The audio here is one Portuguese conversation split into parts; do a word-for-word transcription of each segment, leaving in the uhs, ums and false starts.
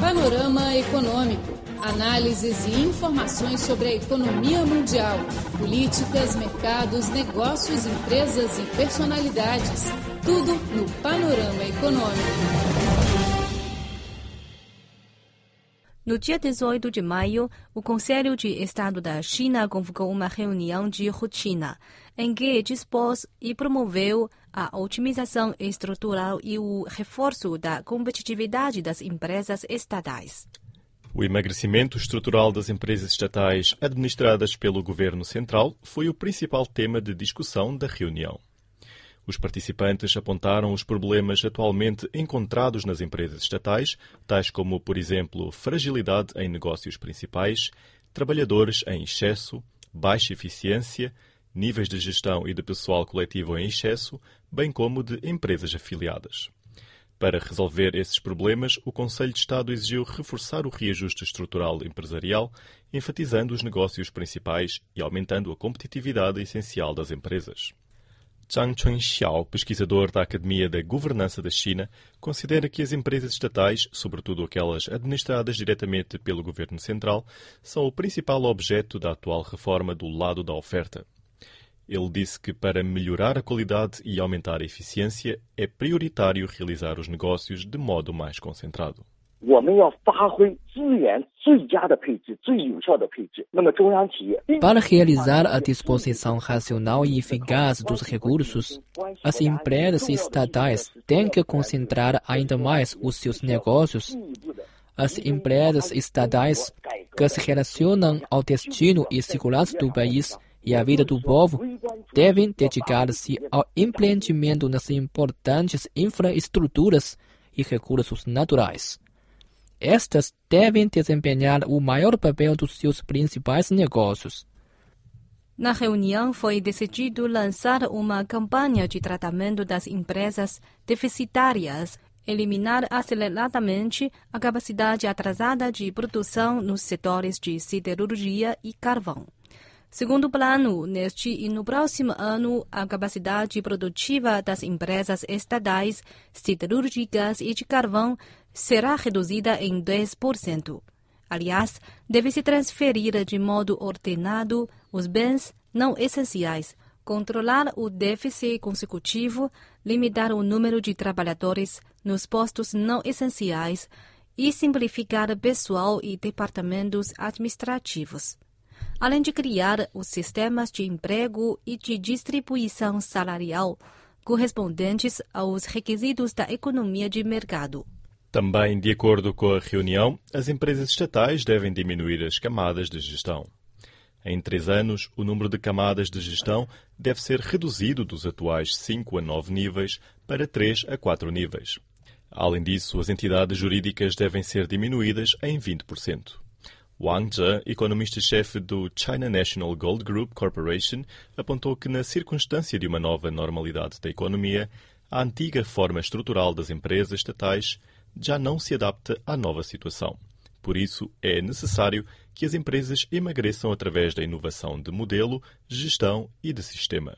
Panorama Econômico. Análises e informações sobre a economia mundial, políticas, mercados, negócios, empresas e personalidades. Tudo no Panorama Econômico. No dia dezoito de maio, o Conselho de Estado da China convocou uma reunião de rotina, em que dispôs e promoveu a otimização estrutural e o reforço da competitividade das empresas estatais. O emagrecimento estrutural das empresas estatais administradas pelo governo central foi o principal tema de discussão da reunião. Os participantes apontaram os problemas atualmente encontrados nas empresas estatais, tais como, por exemplo, fragilidade em negócios principais, trabalhadores em excesso, baixa eficiência, níveis de gestão e de pessoal coletivo em excesso, bem como de empresas afiliadas. Para resolver esses problemas, o Conselho de Estado exigiu reforçar o reajuste estrutural empresarial, enfatizando os negócios principais e aumentando a competitividade essencial das empresas. Zhang Chunxiao, pesquisador da Academia da Governança da China, considera que as empresas estatais, sobretudo aquelas administradas diretamente pelo governo central, são o principal objeto da atual reforma do lado da oferta. Ele disse que para melhorar a qualidade e aumentar a eficiência, é prioritário realizar os negócios de modo mais concentrado. Para realizar a disposição racional e eficaz dos recursos, as empresas estatais têm que concentrar ainda mais os seus negócios. As empresas estatais que se relacionam ao destino e segurança do país e à vida do povo devem dedicar-se ao empreendimento nas importantes infraestruturas e recursos naturais. Estas devem desempenhar o maior papel dos seus principais negócios. Na reunião foi decidido lançar uma campanha de tratamento das empresas deficitárias, eliminar aceleradamente a capacidade atrasada de produção nos setores de siderurgia e carvão. Segundo o plano, neste e no próximo ano, a capacidade produtiva das empresas estatais, siderúrgicas e de carvão será reduzida em dez por cento. Aliás, deve-se transferir de modo ordenado os bens não essenciais, controlar o déficit consecutivo, limitar o número de trabalhadores nos postos não essenciais e simplificar pessoal e departamentos administrativos, além de criar os sistemas de emprego e de distribuição salarial correspondentes aos requisitos da economia de mercado. Também, de acordo com a reunião, as empresas estatais devem diminuir as camadas de gestão. Em três anos, o número de camadas de gestão deve ser reduzido dos atuais cinco a nove níveis para três a quatro níveis. Além disso, as entidades jurídicas devem ser diminuídas em vinte por cento. Wang Zhe, economista-chefe do China National Gold Group Corporation, apontou que, na circunstância de uma nova normalidade da economia, a antiga forma estrutural das empresas estatais já não se adapta à nova situação. Por isso, é necessário que as empresas emagreçam através da inovação de modelo, gestão e de sistema.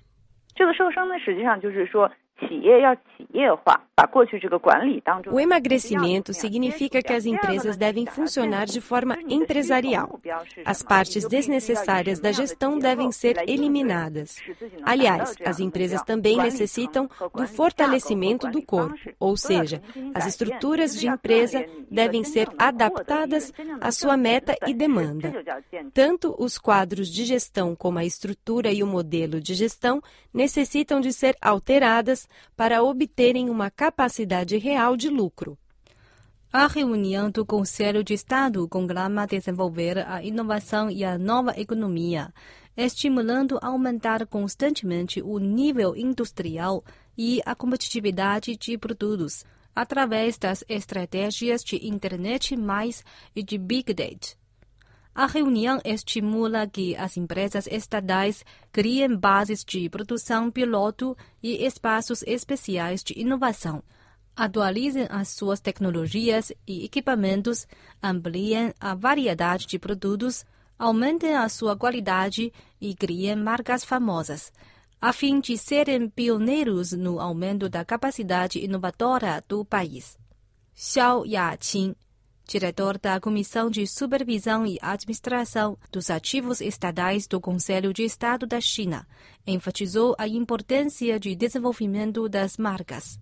O emagrecimento significa que as empresas devem funcionar de forma empresarial. As partes desnecessárias da gestão devem ser eliminadas. Aliás, as empresas também necessitam do fortalecimento do corpo, ou seja, as estruturas de empresa devem ser adaptadas à sua meta e demanda. Tanto os quadros de gestão como a estrutura e o modelo de gestão necessitam de ser alteradas para obterem uma capacidade real de lucro. A reunião do Conselho de Estado conclama desenvolver a inovação e a nova economia, estimulando a aumentar constantemente o nível industrial e a competitividade de produtos, através das estratégias de Internet mais e de Big Data. A reunião estimula que as empresas estatais criem bases de produção piloto e espaços especiais de inovação, atualizem as suas tecnologias e equipamentos, ampliem a variedade de produtos, aumentem a sua qualidade e criem marcas famosas, a fim de serem pioneiros no aumento da capacidade inovadora do país. Xiao Yaqing, diretor da Comissão de Supervisão e Administração dos Ativos Estatais do Conselho de Estado da China, enfatizou a importância de desenvolvimento das marcas.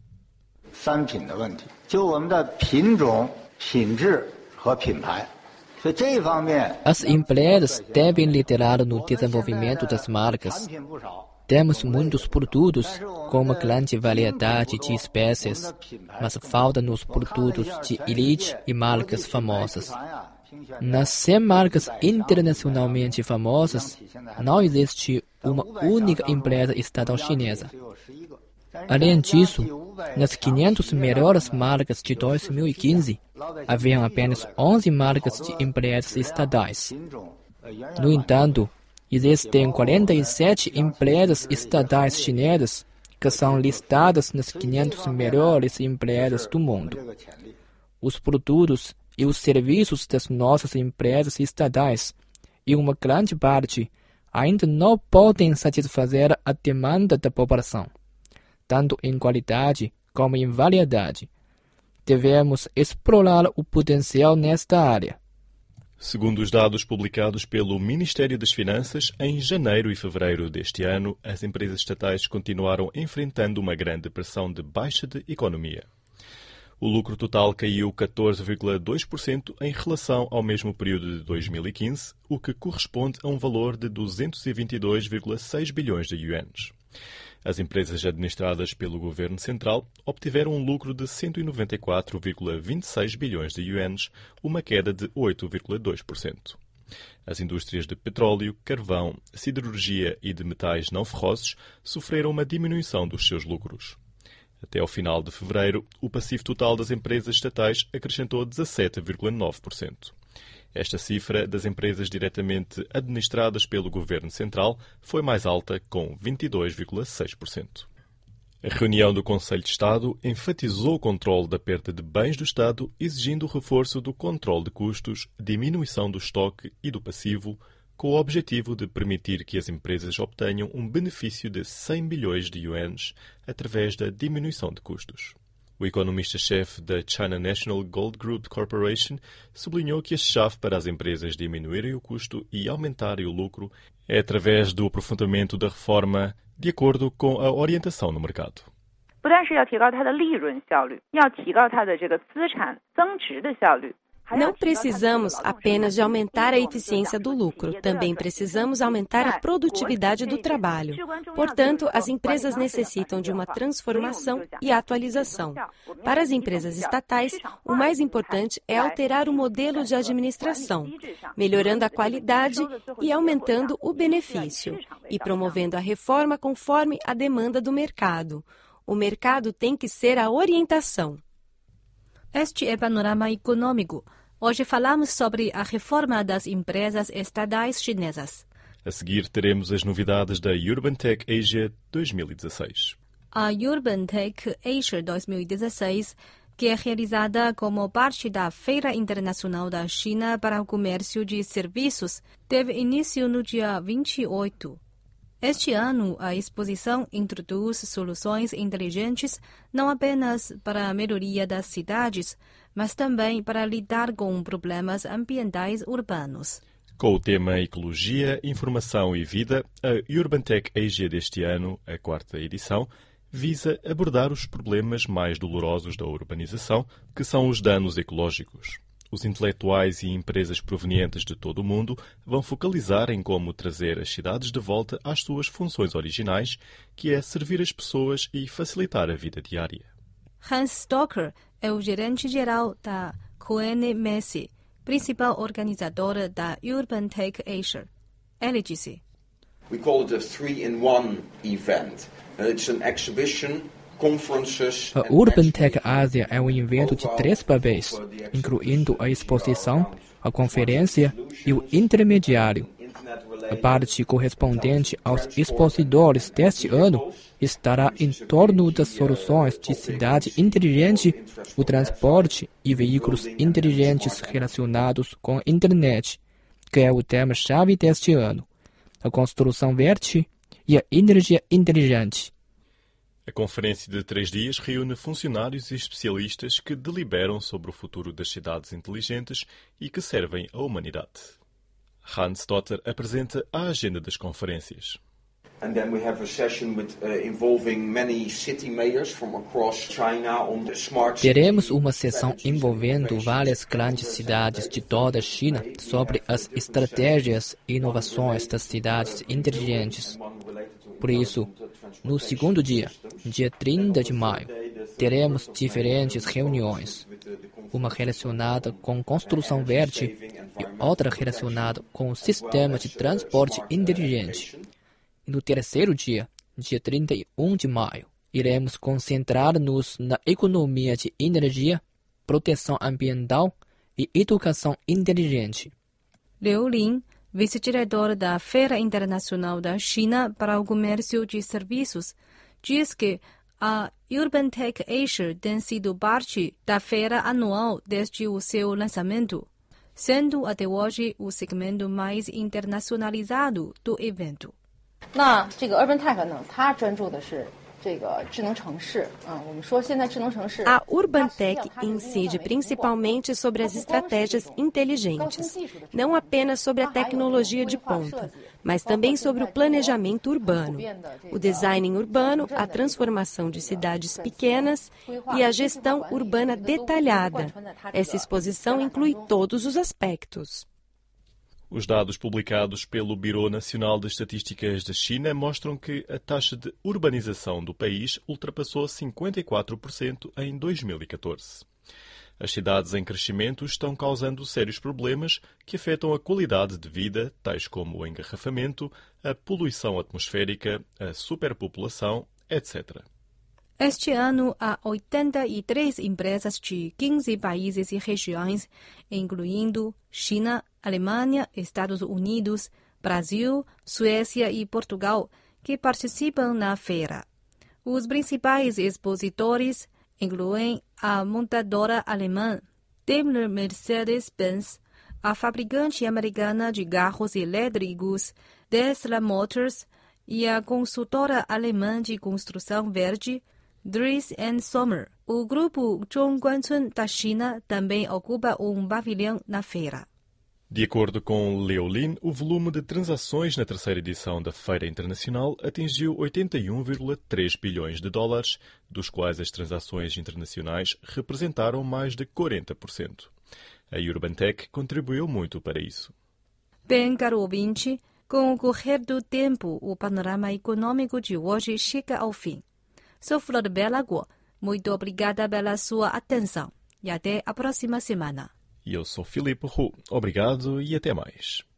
As empresas devem liderar no desenvolvimento das marcas. Temos muitos produtos com uma grande variedade de espécies, mas falta nos produtos de elite e marcas famosas. Nas cem marcas internacionalmente famosas, não existe uma única empresa estatal chinesa. Além disso, nas quinhentas melhores marcas de dois mil e quinze, haviam apenas onze marcas de empresas estatais. No entanto, existem quarenta e sete empresas estatais chinesas que são listadas nas quinhentas melhores empresas do mundo. Os produtos e os serviços das nossas empresas estatais, em uma grande parte, ainda não podem satisfazer a demanda da população, tanto em qualidade como em variedade. Devemos explorar o potencial nesta área. Segundo os dados publicados pelo Ministério das Finanças, em janeiro e fevereiro deste ano, as empresas estatais continuaram enfrentando uma grande pressão de baixa de economia. O lucro total caiu catorze vírgula dois por cento em relação ao mesmo período de dois mil e quinze, o que corresponde a um valor de duzentos e vinte e dois vírgula seis bilhões de yuans. As empresas administradas pelo Governo Central obtiveram um lucro de cento e noventa e quatro vírgula vinte e seis bilhões de yuans, uma queda de oito vírgula dois por cento. As indústrias de petróleo, carvão, siderurgia e de metais não ferrosos sofreram uma diminuição dos seus lucros. Até ao final de fevereiro, o passivo total das empresas estatais acrescentou dezassete vírgula nove por cento. Esta cifra das empresas diretamente administradas pelo Governo Central foi mais alta, com vinte e dois vírgula seis por cento. A reunião do Conselho de Estado enfatizou o controle da perda de bens do Estado, exigindo o reforço do controle de custos, diminuição do estoque e do passivo, com o objetivo de permitir que as empresas obtenham um benefício de cem bilhões de yuans através da diminuição de custos. O economista-chefe da China National Gold Group Corporation sublinhou que a chave para as empresas diminuírem o custo e aumentarem o lucro é através do aprofundamento da reforma de acordo com a orientação no mercado. Não precisamos apenas de aumentar a eficiência do lucro, também precisamos aumentar a produtividade do trabalho. Portanto, as empresas necessitam de uma transformação e atualização. Para as empresas estatais, o mais importante é alterar o modelo de administração, melhorando a qualidade e aumentando o benefício, e promovendo a reforma conforme a demanda do mercado. O mercado tem que ser a orientação. Este é o Panorama Econômico. Hoje falamos sobre a reforma das empresas estatais chinesas. A seguir teremos as novidades da Urban Tech Asia dois mil e dezesseis. A Urban Tech Asia dois mil e dezesseis, que é realizada como parte da Feira Internacional da China para o Comércio de Serviços, teve início no dia vinte e oito. Este ano, a exposição introduz soluções inteligentes não apenas para a melhoria das cidades, mas também para lidar com problemas ambientais urbanos. Com o tema Ecologia, Informação e Vida, a Urban Tech Asia deste ano, a quarta edição, visa abordar os problemas mais dolorosos da urbanização, que são os danos ecológicos. Os intelectuais e empresas provenientes de todo o mundo vão focalizar em como trazer as cidades de volta às suas funções originais, que é servir as pessoas e facilitar a vida diária. Hans Stocker é o gerente-geral da Coene Messi, principal organizadora da Urban Tech Asia. Ele disse: We call it a three-in-one event. It's an exhibition. A Urban Tech Asia é um evento de três papéis, incluindo a exposição, a conferência e o intermediário. A parte correspondente aos expositores deste ano estará em torno das soluções de cidade inteligente, o transporte e veículos inteligentes relacionados com a internet, que é o tema-chave deste ano, a construção verde e a energia inteligente. A conferência de três dias reúne funcionários e especialistas que deliberam sobre o futuro das cidades inteligentes e que servem à humanidade. Hans Dotter apresenta a agenda das conferências. And then we have a session with, uh, involving many city mayors from across China on the smart city. Teremos uma sessão envolvendo várias grandes cidades de toda a China sobre as estratégias e inovações das cidades inteligentes. Por isso, no segundo dia, dia trinta de maio, teremos diferentes reuniões. Uma relacionada com construção verde e outra relacionada com o sistema de transporte inteligente. E no terceiro dia, dia trinta e um de maio, iremos concentrar-nos na economia de energia, proteção ambiental e educação inteligente. Liu Lin, vice-diretor da Feira Internacional da China para o Comércio de Serviços, diz que a Urban Tech Asia tem sido parte da feira anual desde o seu lançamento, sendo até hoje o segmento mais internacionalizado do evento. 那这个 Urban Tech 呢，它专注的是这个智能城市啊。我们说现在智能城市 A Urban Tech incide principalmente sobre as estratégias inteligentes, não apenas sobre a tecnologia de ponta, mas também sobre o planejamento urbano, o design urbano, a transformação de cidades pequenas e a gestão urbana detalhada. Essa exposição inclui todos os aspectos. Os dados publicados pelo Bureau Nacional de Estatísticas da China mostram que a taxa de urbanização do país ultrapassou cinquenta e quatro por cento em dois mil e catorze. As cidades em crescimento estão causando sérios problemas que afetam a qualidade de vida, tais como o engarrafamento, a poluição atmosférica, a superpopulação, etcétera. Este ano, há oitenta e três empresas de quinze países e regiões, incluindo China, Alemanha, Estados Unidos, Brasil, Suécia e Portugal, que participam na feira. Os principais expositores incluem a montadora alemã Daimler Mercedes-Benz, a fabricante americana de carros elétricos Tesla Motors e a consultora alemã de construção verde Dries and Sommer. O grupo Zhongguancun da China também ocupa um pavilhão na feira. De acordo com Liu Lin, o volume de transações na terceira edição da Feira Internacional atingiu oitenta e um vírgula três bilhões de dólares, dos quais as transações internacionais representaram mais de quarenta por cento. A Urban Tech contribuiu muito para isso. Bem, caro ouvinte, com o correr do tempo, o panorama econômico de hoje chega ao fim. Sou Flor Bela Guo. Muito obrigada pela sua atenção e até a próxima semana. E eu sou Filipe Hu. Obrigado e até mais.